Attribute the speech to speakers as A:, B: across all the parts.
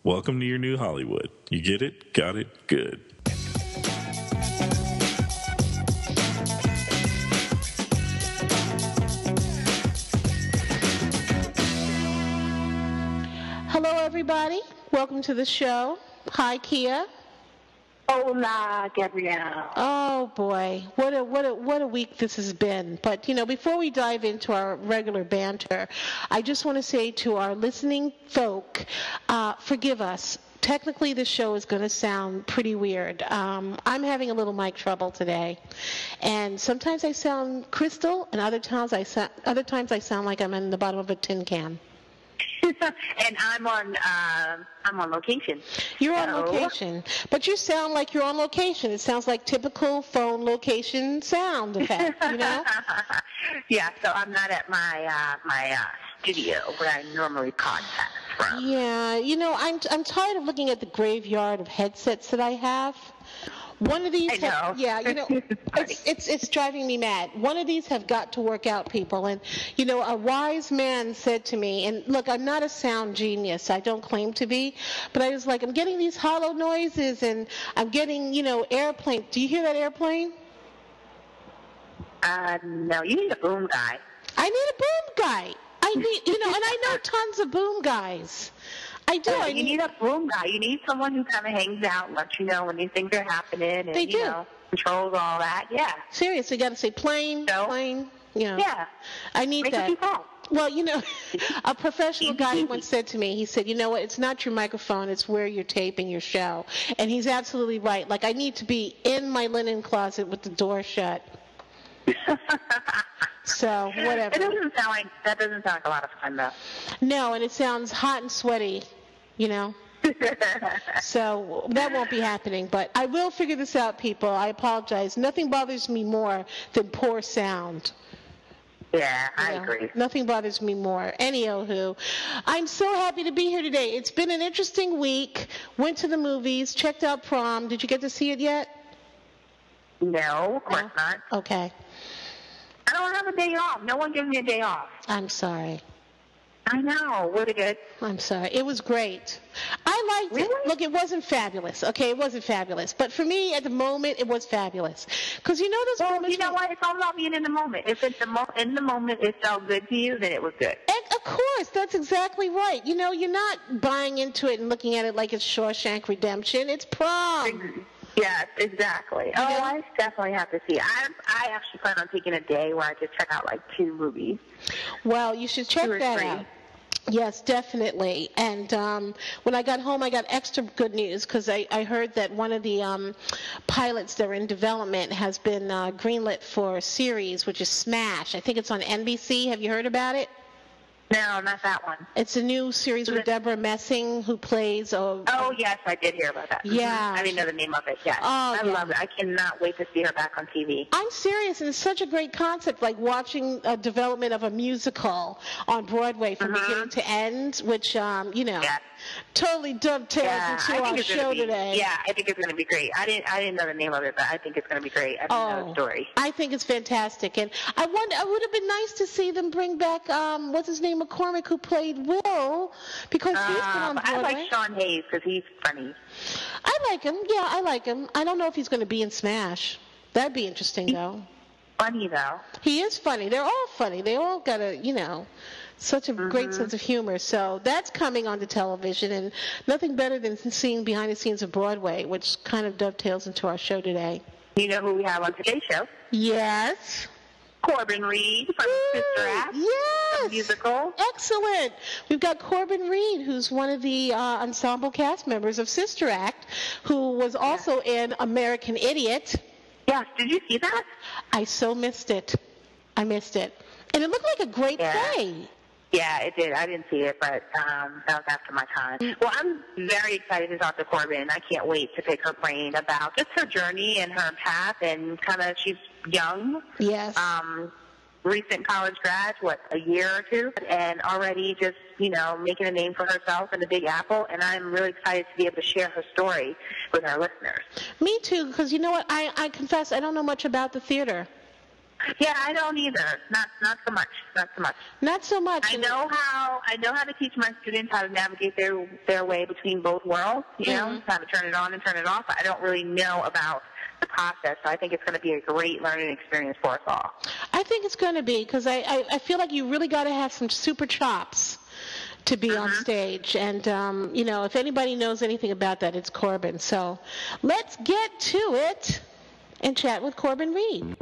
A: Welcome to your new Hollywood. You get it? Got it? Good.
B: Hello, everybody. Welcome to the show. Hi, Kia.
C: Hola, Gabrielle.
B: Oh boy, what a week this has been. But before we dive into our regular banter, I just want to say to our listening folk, forgive us. Technically, this show is going to sound pretty weird. I'm having a little mic trouble today, and sometimes I sound crystal, and other times I sound like I'm in the bottom of a tin can.
C: And I'm on location.
B: You're on location, but you sound like you're on location. It sounds like typical phone location sound effect,
C: Yeah, so I'm not at my studio where I normally podcast from.
B: Yeah, I'm tired of looking at the graveyard of headsets that I have. One of these,
C: I know.
B: it's driving me mad. One of these have got to work out, people. And a wise man said to me, and look, I'm not a sound genius. I don't claim to be, but I was like, I'm getting these hollow noises, and I'm getting, airplane. Do you hear that airplane?
C: No, you need a boom guy.
B: I need a boom guy. I need, and I know tons of boom guys. I do.
C: You need a boom guy. You need someone who kind of hangs out and lets you know when these things are happening and, controls all that. Yeah.
B: Seriously, you got to say plane.
C: Yeah.
B: I need
C: Make
B: that.
C: a few calls.
B: Well, a professional guy once said to me, he said, you know what, it's not your microphone, it's where you're taping your show. And he's absolutely right. Like, I need to be in my linen closet with the door shut. So, whatever.
C: That doesn't sound like a lot of fun, though.
B: No, and it sounds hot and sweaty, So that won't be happening, but I will figure this out, people. I apologize. Nothing bothers me more than poor sound.
C: Yeah, I agree.
B: Nothing bothers me more. Anywho, I'm so happy to be here today. It's been an interesting week. Went to the movies, checked out Prom. Did you get to see it yet?
C: No, of course not.
B: Okay.
C: I don't have a day off. No one gives me a day off.
B: I'm sorry.
C: I know. Was it good?
B: I'm sorry. It was great. I liked it. Look, it wasn't fabulous. Okay, it wasn't fabulous. But for me, at the moment, it was fabulous. Because those moments...
C: you know what? It's all about being in the moment. If it's in the moment it felt good to you, then it was good.
B: And of course, that's exactly right. You're not buying into it and looking at it like it's Shawshank Redemption. It's Prom.
C: Yes, exactly. Oh, I definitely have to see it. I actually plan on taking a day where I just check out like 2 movies.
B: Well, you should check that out. Yes, definitely. And when I got home, I got extra good news because I heard that one of the pilots that are in development has been greenlit for a series, which is Smash. I think it's on NBC. Have you heard about it?
C: No, not that one.
B: It's a new series with Deborah Messing, who plays...
C: Oh, yes, I did hear about that.
B: Yeah.
C: I didn't know the name of it yet.
B: Oh,
C: I love it. I cannot wait to see her back on TV.
B: I'm serious, and it's such a great concept, like watching a development of a musical on Broadway from beginning to end, which, totally dovetails into our show today.
C: Yeah, I think it's going to be great. I didn't know the name of it, but I think it's going to be great. I didn't know the story.
B: I think it's fantastic, and I would have been nice to see them bring back, what's his name, McCormick, who played Will, because he's been on Broadway.
C: I like Sean Hayes because he's funny.
B: I like him. Yeah, I like him. I don't know if he's going to be in Smash. That'd be interesting, though.
C: Funny, though.
B: He is funny. They're all funny. They all got such a great sense of humor. So that's coming onto television, and nothing better than seeing behind the scenes of Broadway, which kind of dovetails into our show today.
C: You know who we have on today's show?
B: Yes.
C: Corbin Reed from Sister Act.
B: Yes.
C: The musical.
B: Excellent. We've got Corbin Reed, who's one of the ensemble cast members of Sister Act, who was also in American Idiot.
C: Yes. Did you see that?
B: I so missed it. I missed it. And it looked like a great play.
C: Yeah, it did. I didn't see it, but that was after my time. Well, I'm very excited to talk to Corbin. I can't wait to pick her brain about just her journey and her path, and kind of, she's young.
B: Yes.
C: Recent college grad, a year or 2, and already just, making a name for herself in the Big Apple, and I'm really excited to be able to share her story with our listeners.
B: Me too, because you know what? I confess I don't know much about the theater.
C: Yeah, I don't either. Not so much. Not so much.
B: Not so much.
C: I know how to teach my students how to navigate their way between both worlds. You know, how to turn it on and turn it off. I don't really know about the process, so I think it's going to be a great learning experience for us all.
B: I think it's going to be, because I feel like you really got to have some super chops to be on stage. And, you know, if anybody knows anything about that, it's Corbin. So let's get to it and chat with Corbin Reed.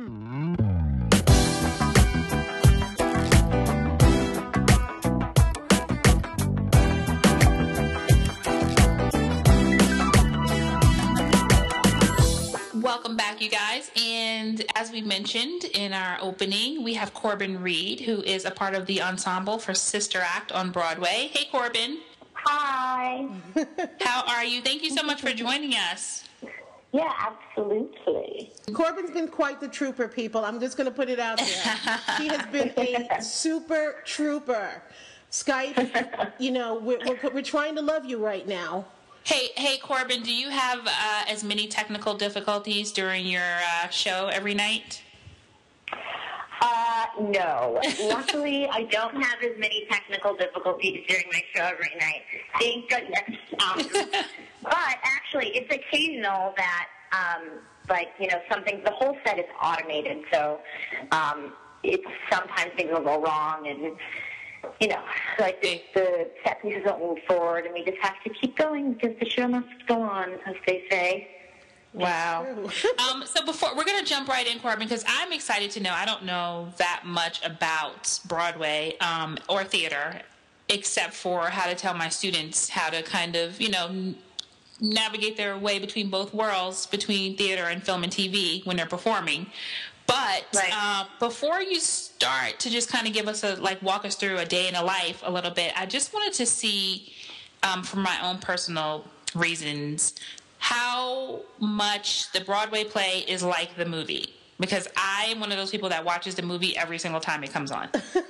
D: Welcome back, you guys. And as we mentioned in our opening, we have Corbin Reed, who is a part of the ensemble for Sister Act on Broadway. Hey, Corbin.
E: Hi.
D: How are you? Thank you so much for joining us.
E: Yeah, absolutely.
B: Corbin's been quite the trooper, people. I'm just going to put it out there. He has been a super trooper. Skype, you know, we're trying to love you right now.
D: Hey, Corbin, do you have as many technical difficulties during your show every night?
E: No. Luckily, I don't have as many technical difficulties during my show every night. Thank goodness. But actually, it's occasional that, the whole set is automated, so it's sometimes things will go wrong, and you know, like the set pieces don't move forward, and we just have to keep going because the show must go on, as they say.
D: Wow. So before we're going to jump right in, Corbin, because I'm excited to know. I don't know that much about Broadway or theater, except for how to tell my students how to kind of, you know, navigate their way between both worlds, between theater and film and TV when they're performing. But before you start to just kind of give us walk us through a day in a life a little bit, I just wanted to see, from my own personal reasons, how much the Broadway play is like the movie. Because I'm one of those people that watches the movie every single time it comes on.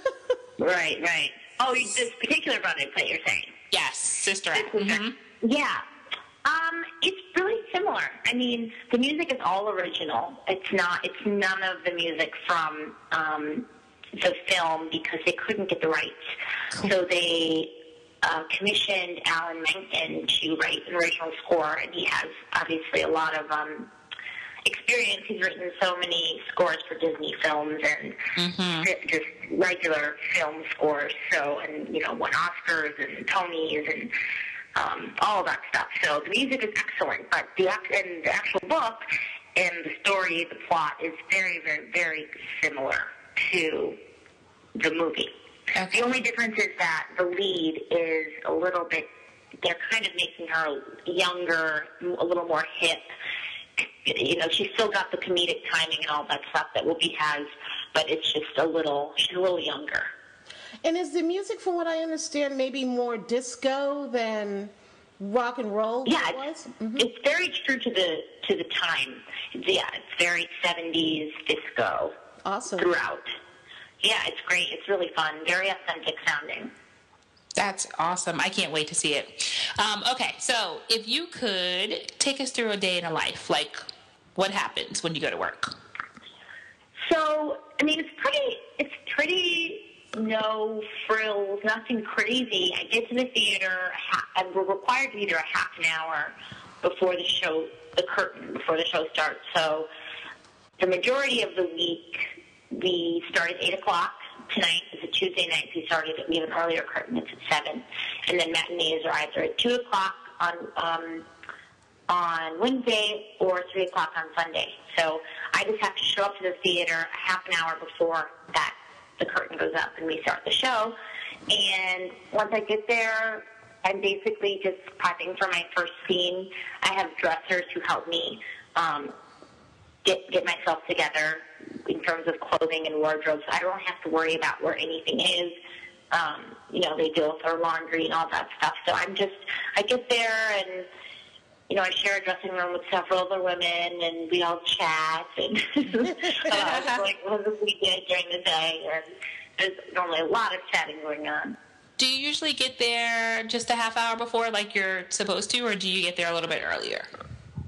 E: Right. Oh, this particular Broadway play you're saying?
D: Yes, Sister Act.
E: Yeah. It's really similar. I mean, the music is all original. It's none of the music from the film because they couldn't get the rights. So they commissioned Alan Menken to write an original score, and he has obviously a lot of experience. He's written so many scores for Disney films and just regular film scores. So, and you know, won Oscars and Tonys and all of that stuff. So the music is excellent, but the actual book and the story, the plot is very, very, very similar to the movie. Okay. The only difference is that the lead is a little bit, they're kind of making her younger, a little more hip. You know, she's still got the comedic timing and all that stuff that Whoopi has, but it's just she's a little younger.
B: And is the music, from what I understand, maybe more disco than rock and roll?
E: Yeah, it's very true to the time. Yeah, it's very 70s disco.
B: Awesome.
E: Throughout. Yeah, it's great. It's really fun. Very authentic sounding.
D: That's awesome. I can't wait to see it. Okay, so if you could take us through a day in a life, like what happens when you go to work?
E: So, I mean, it's pretty no frills, nothing crazy. I get to the theater, and we're required to be there a half an hour before the show starts. So the majority of the week, we start at 8 o'clock. Tonight is a Tuesday night. We have an earlier curtain. It's at 7. And then matinees are either at 2 o'clock on Wednesday or 3 o'clock on Sunday. So I just have to show up to the theater a half an hour before that the curtain goes up and we start the show. And once I get there, I'm basically just prepping for my first scene. I have dressers who help me get myself together in terms of clothing and wardrobe, so I don't have to worry about where anything is. You know, they deal with our laundry and all that stuff. So I get there and, you know, I share a dressing room with several other women, and we all chat and like what we did during the day. And there's normally a lot of chatting going on.
D: Do you usually get there just a half hour before, like you're supposed to, or do you get there a little bit earlier?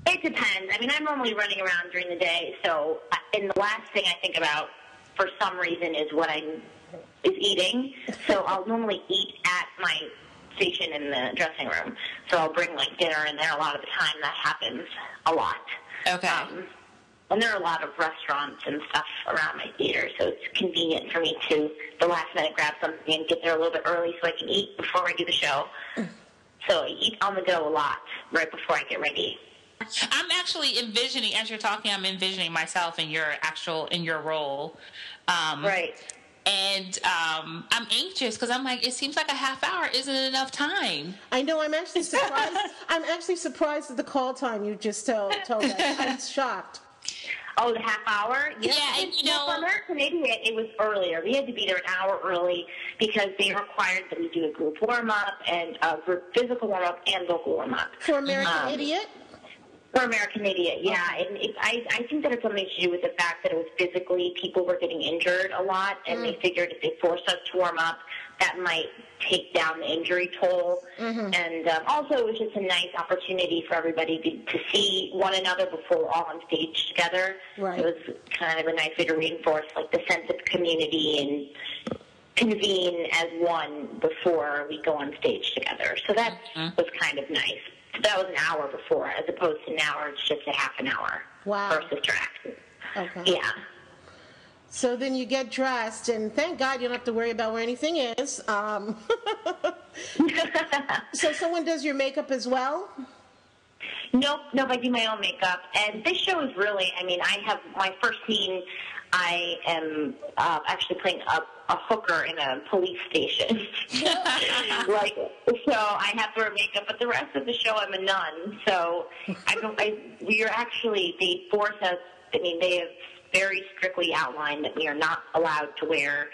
E: It depends. I mean, I'm normally running around during the day, so and the last thing I think about, for some reason, is eating. So I'll normally eat at my station in the dressing room. So I'll bring like dinner in there. A lot of the time, that happens a lot.
D: Okay.
E: And there are a lot of restaurants and stuff around my theater, so it's convenient for me to, the last minute, grab something and get there a little bit early so I can eat before I do the show. So I eat on the go a lot right before I get ready.
D: I'm actually envisioning, as you're talking, I'm envisioning myself in your role.
E: Right.
D: And I'm anxious because I'm like, it seems like a half hour isn't enough time.
B: I know. I'm actually surprised. I'm actually surprised at the call time you just told us. I'm shocked.
E: Oh, the half hour?
D: Yeah, and
E: for American Idiot, it was earlier. We had to be there an hour early because they required that we do a group warm-up and a group physical warm-up and vocal warm-up.
B: For American Idiot?
E: For American Idiot, yeah. And I think that it's something to do with the fact that it was physically, people were getting injured a lot, and they figured if they forced us to warm up, that might take down the injury toll. And also, it was just a nice opportunity for everybody to see one another before we're all on stage together.
B: Right.
E: It was kind of a nice way to reinforce like the sense of community and convene as one before we go on stage together. So that was kind of nice. So that was an hour before, as opposed to now it's just a half an hour.
B: Wow.
E: Versus track.
B: Okay.
E: Yeah.
B: So then you get dressed, and thank God you don't have to worry about where anything is. So someone does your makeup as well?
E: Nope, I do my own makeup. And this show is really, I mean, I have my first scene, I am actually playing a hooker in a police station. So I have to wear makeup, but the rest of the show I'm a nun. So they force us, I mean, they have very strictly outlined that we are not allowed to wear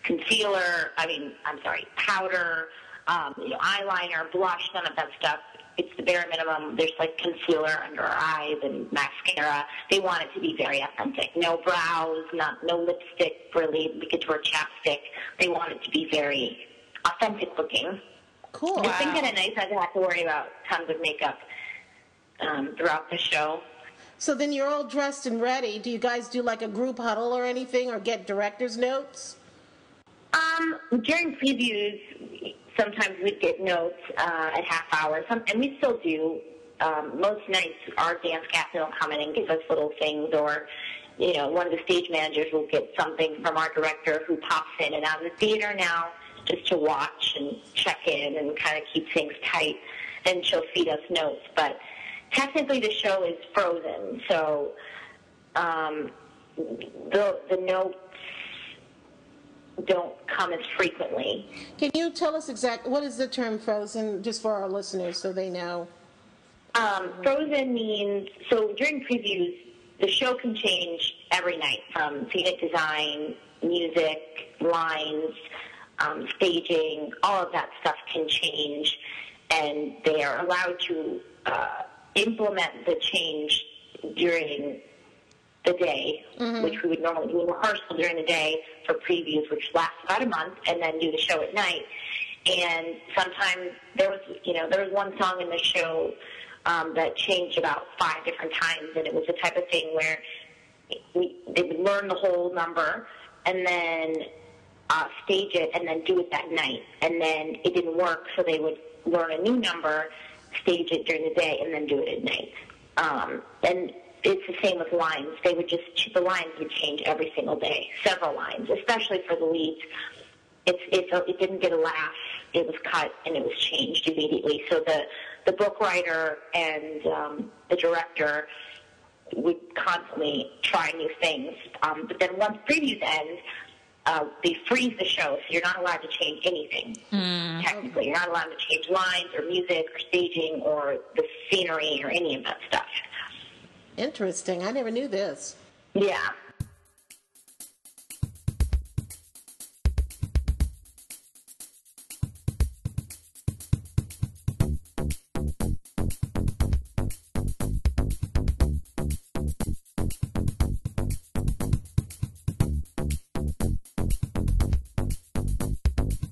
E: powder, eyeliner, blush, none of that stuff. It's the bare minimum. There's like concealer under our eyes and mascara. They want it to be very authentic. No brows, no lipstick, really. We could wear chapstick. They want it to be very authentic looking.
B: Cool.
E: It's been kind of nice. I don't have to worry about tons of makeup throughout the show.
B: So then you're all dressed and ready. Do you guys do like a group huddle or anything, or get director's notes?
E: During previews, sometimes we'd get notes at half hour, and we still do. Most nights, our dance captain will come in and give us little things, or one of the stage managers will get something from our director who pops in and out of the theater now just to watch and check in and kind of keep things tight, and she'll feed us notes. But technically the show is frozen, so the notes don't come as frequently.
B: Can you tell us exactly what is the term frozen, just for our listeners so they know?
E: Frozen means, so during previews, the show can change every night, from scenic design, music, lines, staging, all of that stuff can change, and they are allowed to implement the change during the day, which we would normally do a rehearsal during the day for previews, which lasts about a month, and then do the show at night. And sometimes there was one song in the show that changed about 5 different times, and it was the type of thing where they would learn the whole number and then stage it and then do it that night. And then it didn't work, so they would learn a new number, stage it during the day, and then do it at night. And it's the same with lines. The lines would change every single day, several lines, especially for the leads. It didn't get a laugh. It was cut and it was changed immediately. So the book writer and the director would constantly try new things. But then once previews end, they freeze the show, so you're not allowed to change anything. Technically, you're not allowed to change lines or music or staging or the scenery or any of that stuff.
B: Interesting. I never knew this.
E: Yeah.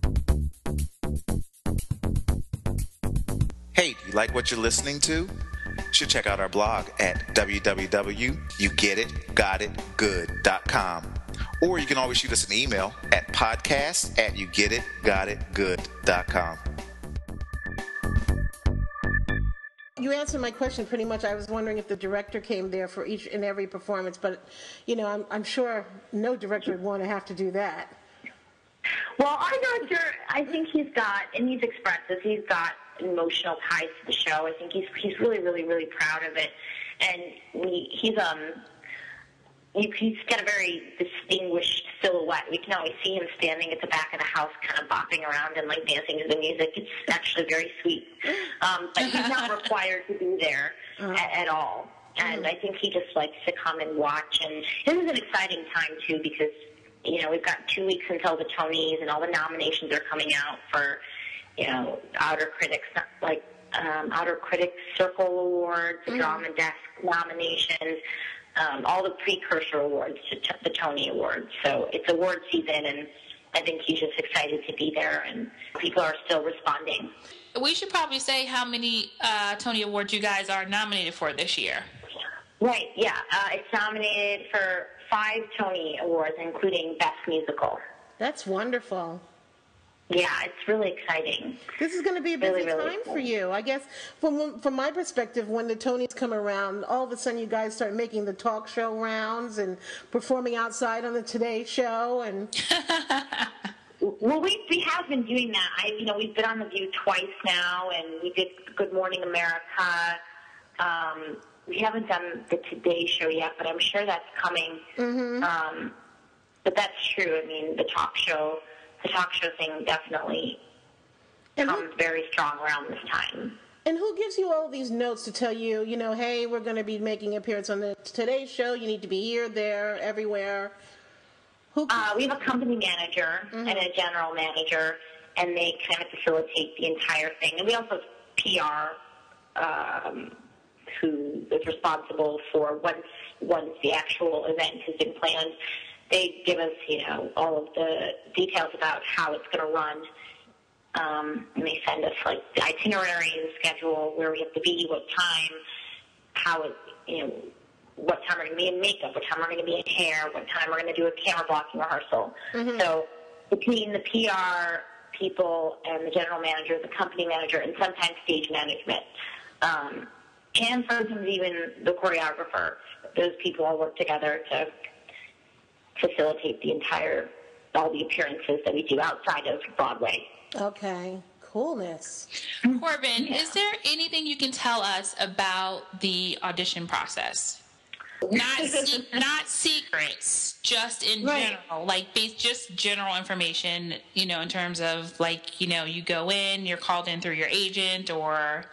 F: Hey, do you like what you're listening to? You should check out our blog at www.yougetitgotitgood.com. Or you can always shoot us an email at podcast@yougetitgotitgood.com.
B: You answered my question pretty much. I was wondering if the director came there for each and every performance, but, I'm sure no director would want to have to do that.
E: Well, our director, I think he's expressed this, he's got emotional ties to the show. I think he's really, really, really proud of it. And he's got a very distinguished silhouette. We can always see him standing at the back of the house kind of bopping around and dancing to the music. It's actually very sweet. But he's not required to be there at all. And I think he just likes to come and watch. And this is an exciting time, too, because we've got 2 weeks until the Tonys, and all the nominations are coming out for, Outer Critics, Outer Critics Circle Awards, Drama Desk nominations, all the precursor awards to the Tony Awards. So it's award season, and I think he's just excited to be there, and people are still responding.
D: We should probably say how many Tony Awards you guys are nominated for this year.
E: Right, yeah. It's nominated for 5 Tony Awards, including Best Musical.
B: That's wonderful.
E: Yeah, it's really exciting.
B: This is going to be a busy
E: really, really
B: time
E: cool
B: for you. I guess from my perspective, when the Tonys come around, all of a sudden you guys start making the talk show rounds and performing outside on the Today Show. And
E: well, we have been doing that. We've been on The View twice now, and we did Good Morning America. We haven't done the Today Show yet, but I'm sure that's coming. Mm-hmm. But that's true. I mean, the talk show thing definitely comes very strong around this time.
B: And who gives you all of these notes to tell you, hey, we're going to be making an appearance on the Today Show. You need to be here, there, everywhere.
E: We have a company manager and a general manager, and they kind of facilitate the entire thing. And we also have PR, who is responsible for once the actual event has been planned. They give us, all of the details about how it's going to run. And they send us, the itinerary and the schedule, where we have to be, what time, what time we're going to be in makeup, what time we're going to be in hair, what time we're going to do a camera blocking rehearsal. Mm-hmm. So between the PR people and the general manager, the company manager, and sometimes stage management, and sometimes even the choreographer, those people all work together to facilitate all the appearances that we do outside of Broadway.
B: Okay, coolness.
D: Corbin, is there anything you can tell us about the audition process? Not secrets, just in general, just general information, in terms of you go in, you're called in through your agent, or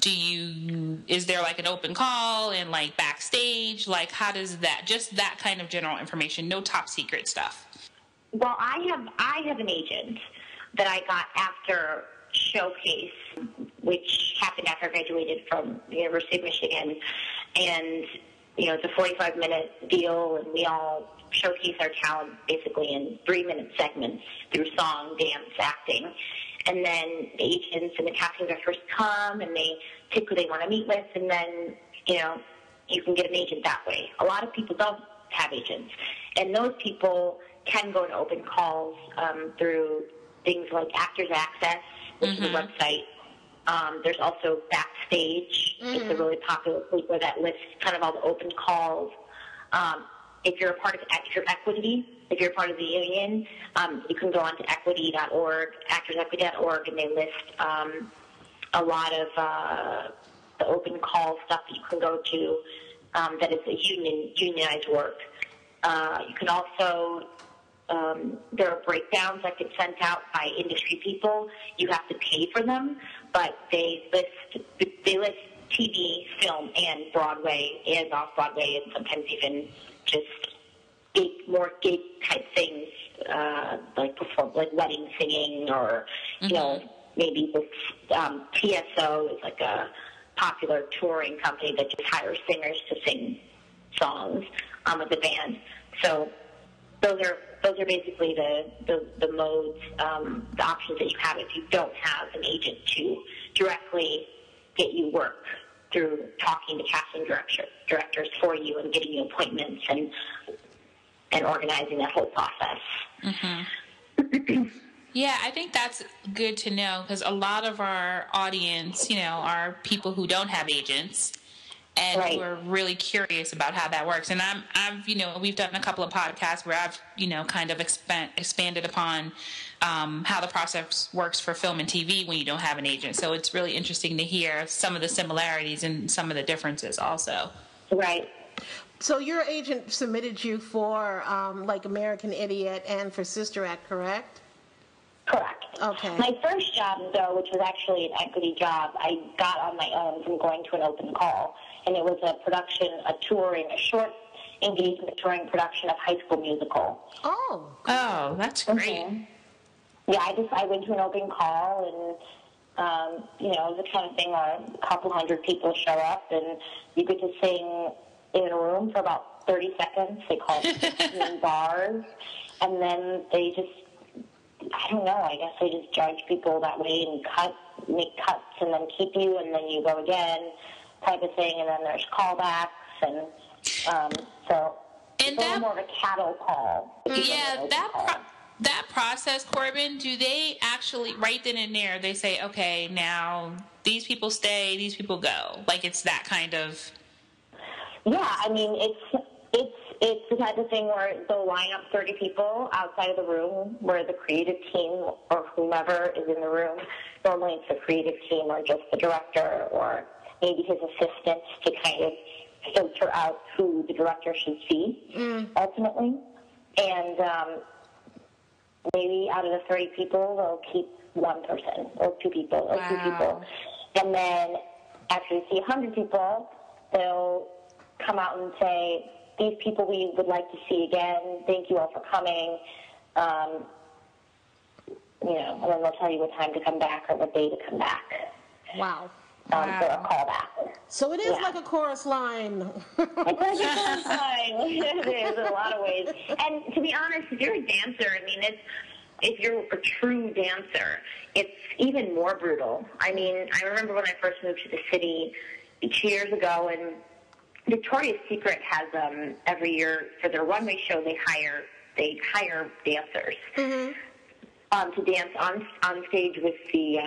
D: is there an open call and backstage? How does just that kind of general information, no top secret stuff?
E: Well, I have an agent that I got after Showcase, which happened after I graduated from the University of Michigan, and it's a 45-minute deal, and we all showcase our talent basically in 3-minute segments through song, dance, acting. And then the agents and the casting directors come, and they pick who they want to meet with, and then, you can get an agent that way. A lot of people don't have agents, and those people can go to open calls through things like Actors Access, which is a website. There's also Backstage. It's a really popular place where that lists kind of all the open calls. If you're a part of Equity, if you're part of the union, you can go on to equity.org, actorsequity.org, and they list a lot of the open call stuff that you can go to that is a unionized work. You can also, there are breakdowns that get sent out by industry people. You have to pay for them, but they list TV, film, and Broadway, and off-Broadway, and sometimes even just more gig type things, like wedding singing, or maybe this TSO is a popular touring company that just hires singers to sing songs with the band. So those are basically the modes, the options that you have if you don't have an agent to directly get you work through talking to casting directors for you and getting you appointments and organizing that whole process.
D: Mm-hmm. Yeah, I think that's good to know, because a lot of our audience, are people who don't have agents and
E: right.
D: who are really curious about how that works. And I've we've done a couple of podcasts where I've, kind of expanded upon how the process works for film and TV when you don't have an agent. So it's really interesting to hear some of the similarities and some of the differences also.
E: Right.
B: So your agent submitted you for like American Idiot and for Sister Act, correct?
E: Correct.
B: Okay.
E: My first job, though, which was actually an equity job, I got on my own from going to an open call, and it was a short engagement touring production of High School Musical.
B: Oh,
D: that's great.
E: Mm-hmm. Yeah, I went to an open call, and it was the kind of thing where a couple hundred people show up, and you get to sing in a room for about 30 seconds. They call it 15 bars, and then they just, I don't know, I guess they just judge people that way and make cuts and then keep you, and then you go again, type of thing, and then there's callbacks, and so it's a little more of a cattle call.
D: Yeah, that process, Corbin, do they actually, right then and there, they say, okay, now these people stay, these people go? Like, it's that kind of...
E: Yeah, I mean, it's the type of thing where they'll line up 30 people outside of the room where the creative team or whomever is in the room, normally it's the creative team or just the director or maybe his assistants, to kind of filter out who the director should see ultimately. And maybe out of the 30 people, they'll keep one person or two people or two people. And then after you see 100 people, they'll come out and say, these people we would like to see again. Thank you all for coming. And then they'll tell you what time to come back or what day to come back.
B: Wow.
E: For a callback.
B: So it is like a chorus line.
E: It's like a chorus line. It is in a lot of ways. And to be honest, if you're a dancer, I mean, if you're a true dancer, it's even more brutal. I mean, I remember when I first moved to the city 2 years ago, and Victoria's Secret has every year for their runway show they hire dancers to dance on stage with the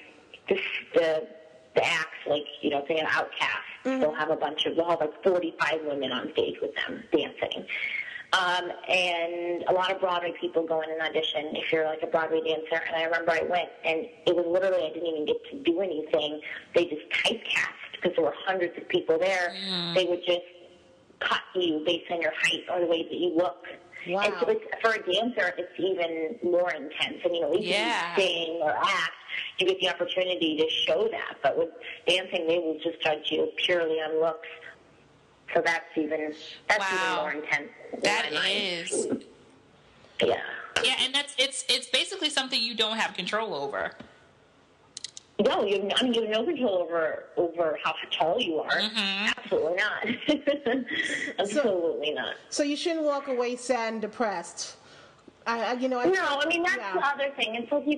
E: acts, like say an Outcast. They'll have like 45 women on stage with them dancing. And a lot of Broadway people go in and audition if you're like a Broadway dancer. And I remember I went, and it was literally, I didn't even get to do anything. They just typecast because there were hundreds of people there. They would just cut you based on your height or the way that you look.
B: Wow.
E: And so for a dancer, it's even more intense. I mean, at least when you sing or act, you get the opportunity to show that. But with dancing, they will just judge you purely on looks. So that's even more intense.
D: That is.
E: Yeah.
D: Yeah, and it's basically something you don't have control over.
E: No, you have no control over how tall you are. Absolutely not. Absolutely not.
B: So you shouldn't walk away sad and depressed.
E: No, I mean, that's the other thing. It's like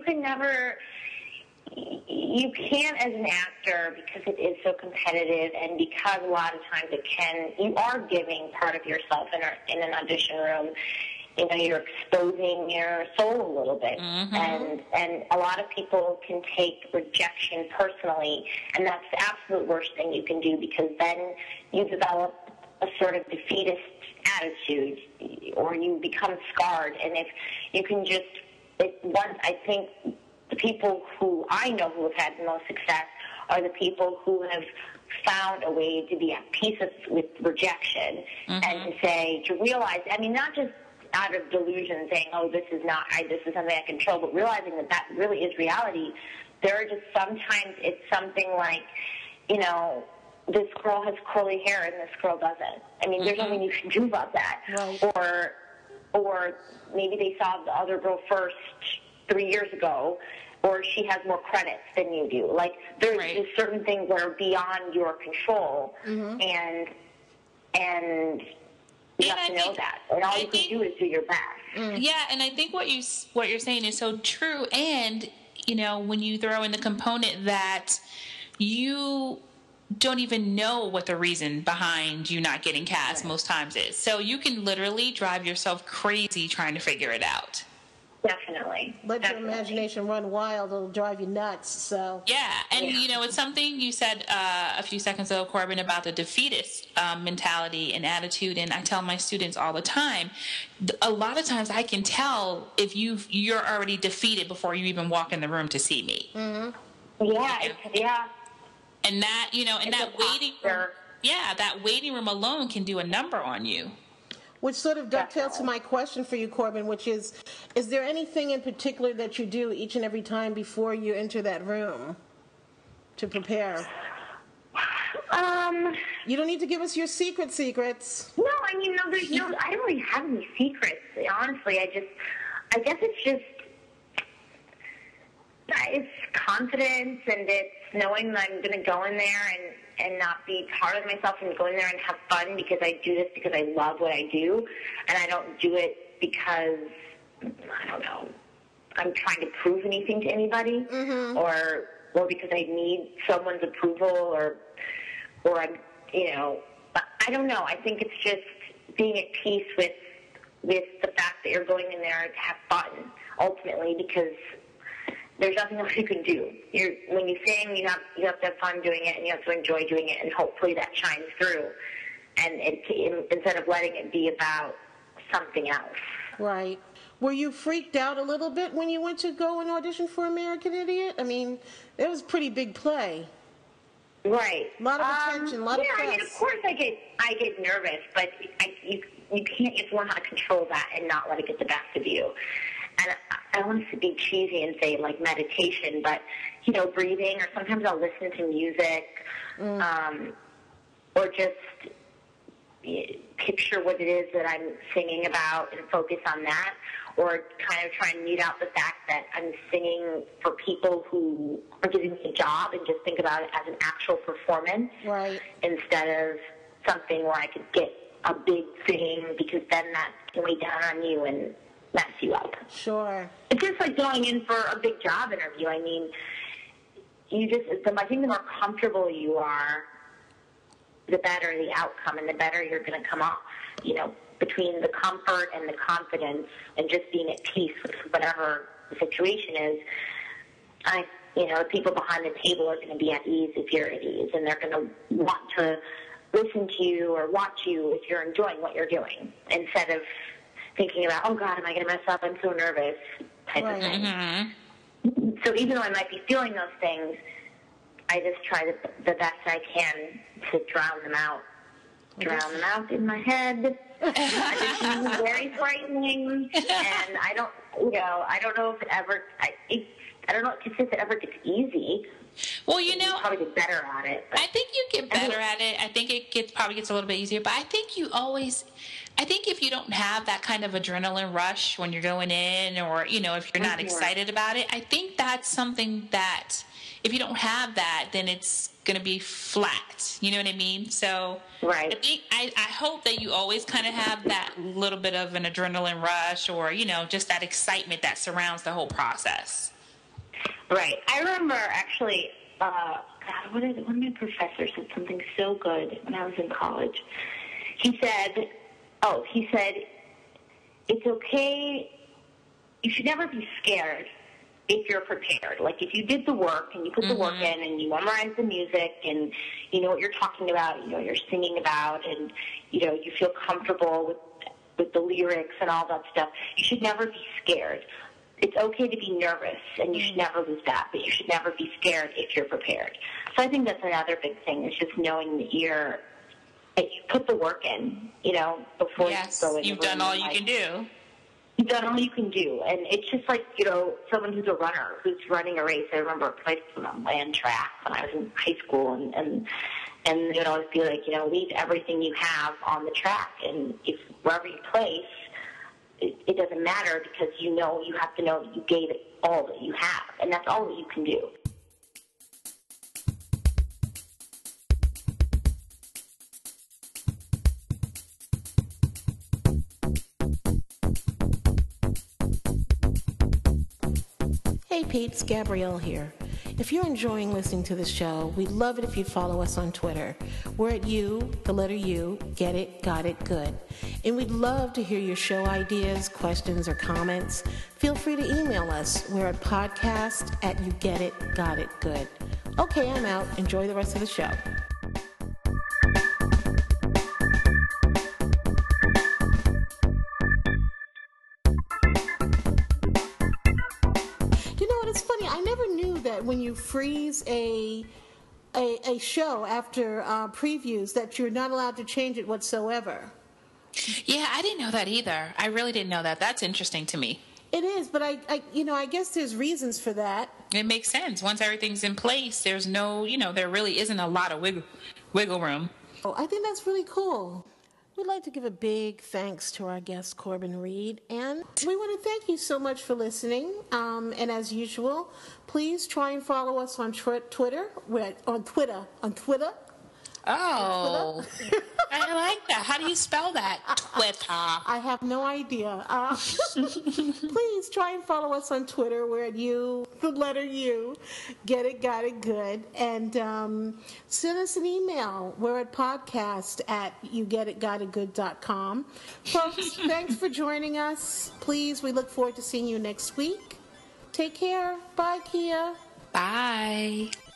E: you can't as an actor, because it is so competitive, and because a lot of times you are giving part of yourself in an audition room. You're exposing your soul a little bit, and a lot of people can take rejection personally, and that's the absolute worst thing you can do, because then you develop a sort of defeatist attitude, or you become scarred. And if you can I think the people who I know who have had the most success are the people who have found a way to be at peace with rejection, and to realize, I mean, not just out of delusion saying, oh, this is something I control, but realizing that really is reality. There are just sometimes it's something like, this girl has curly hair and this girl doesn't. I mean, there's nothing you can do about that. Right. Or maybe they saw the other girl first 3 years ago, or she has more credits than you do. Like, there's just certain things that are beyond your control, and you have to know that, and all you can do is do your best.
D: Yeah, and I think what you're saying is so true. And when you throw in the component that you don't even know what the reason behind you not getting cast most times is. So you can literally drive yourself crazy trying to figure it out.
E: Definitely.
B: Let your imagination run wild. It'll drive you nuts. So
D: yeah, and it's something you said a few seconds ago, Corbin, about the defeatist mentality and attitude. And I tell my students all the time, a lot of times I can tell if you're already defeated before you even walk in the room to see me.
E: Mm-hmm. Yeah.
D: And that that waiting room alone can do a number on you.
B: Which sort of dovetails to my question for you, Corbin, which is there anything in particular that you do each and every time before you enter that room to prepare? You don't need to give us your secrets.
E: No, I mean, no, I don't really have any secrets, honestly. I guess it's confidence, and it's knowing that I'm going to go in there and not be hard on myself, and go in there and have fun because I do this because I love what I do, and I don't do it because, I don't know, I'm trying to prove anything to anybody, or because I need someone's approval, or I'm, I don't know. I think it's just being at peace with the fact that you're going in there to have fun, ultimately, because there's nothing else you can do. When you sing, you have to have fun doing it, and you have to enjoy doing it, and hopefully that shines through. And instead of letting it be about something else.
B: Right. Were you freaked out a little bit when you went to go and audition for American Idiot? I mean, it was a pretty big play.
E: Right.
B: A lot of attention, a lot of press.
E: Yeah, I mean, of course I get nervous, but you can't just learn how to control that and not let it get the best of you. And I don't want to be cheesy and say, like, meditation, but, breathing, or sometimes I'll listen to music, or just picture what it is that I'm singing about and focus on that, or kind of try and mute out the fact that I'm singing for people who are giving me a job, and just think about it as an actual performance,
B: right,
E: instead of something where I could get a big thing, because then that can weigh down on you and mess you up.
B: Sure.
E: It's just like going in for a big job interview. I mean, I think the more comfortable you are, the better the outcome, and the better you're going to come off. Between the comfort and the confidence, and just being at peace with whatever the situation is, the people behind the table are going to be at ease if you're at ease, and they're going to want to listen to you or watch you if you're enjoying what you're doing, instead of thinking about, oh God, am I going to mess up? I'm so nervous, type of thing. Mm-hmm. So even though I might be feeling those things, I just try the best I can to drown them out. Drown them out in my head. It's very frightening, and I don't know if it ever, I don't know if it ever gets easy.
D: Well,
E: you probably get better at it.
D: I think you get better at it. I think it probably gets a little bit easier, but I think if you don't have that kind of adrenaline rush when you're going in, or, if you're not excited about it, I think that's something that, if you don't have that, then it's going to be flat. You know what I mean? So
E: right.
D: I hope that you always kind of have that little bit of an adrenaline rush, or, just that excitement that surrounds the whole process.
E: Right. I remember actually, one of my professors said something so good when I was in college. He said, it's okay, you should never be scared if you're prepared. Like, if you did the work and you put the work in, and you memorized the music, and you know what you're talking about, you're singing about, and you feel comfortable with the lyrics and all that stuff, you should never be scared. It's okay to be nervous, and you should never lose that, but you should never be scared if you're prepared. So I think that's another big thing, is just knowing that you put the work in, before you go in.
D: You've done all you can do.
E: You've done all you can do. And it's just like, someone who's a runner, who's running a race. I remember I played on land track when I was in high school, and you'd always be like, leave everything you have on the track. And if wherever you place, it doesn't matter, because you have to know that you gave it all that you have. And that's all that you can do.
B: Hey peeps, Gabrielle here. If you're enjoying listening to the show, we'd love it if you'd follow us on Twitter. We're at the letter U, Get It, Got It, Good. And we'd love to hear your show ideas, questions, or comments. Feel free to email us. We're at podcast@yougetitgotitgood. Okay, I'm out. Enjoy the rest of the show. It's funny. I never knew that when you freeze a show after previews that you're not allowed to change it whatsoever.
D: Yeah, I didn't know that either. I really didn't know that. That's interesting to me.
B: It is, but I guess there's reasons for that.
D: It makes sense. Once everything's in place, there's no, there really isn't a lot of wiggle room.
B: Oh, I think that's really cool. We'd like to give a big thanks to our guest, Corbin Reed, and we want to thank you so much for listening. And as usual, please try and follow us on Twitter. We're on Twitter.
D: Oh, I like that. How do you spell that? Twitter.
B: I have no idea. Please try and follow us on Twitter. We're at the letter U, Get It, Got It, Good. And send us an email. We're at podcast@yougetitgotitgood.com. Folks, thanks for joining us. Please, we look forward to seeing you next week. Take care. Bye, Kia.
D: Bye.